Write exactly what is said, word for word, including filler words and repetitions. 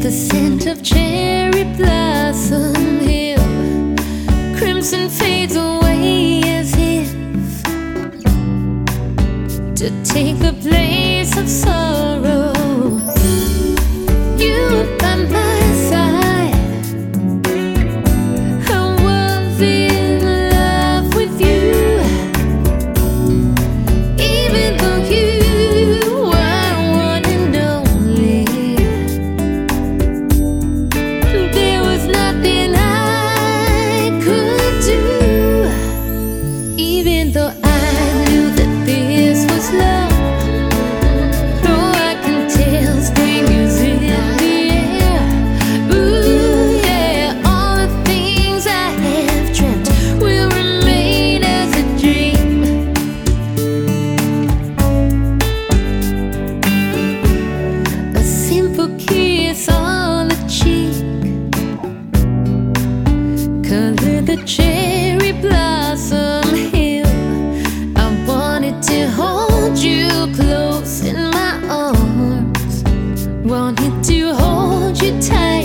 The scent of cherry blossom hill, crimson fades away as if to take the place of sorrow. You by my side, I was in love with you, even though you were one and only. There was nothing I could do, even though I knew that this was love. Kiss on the cheek, color the cherry blossom hill. I wanted to hold you close in my arms, wanted to hold you tight.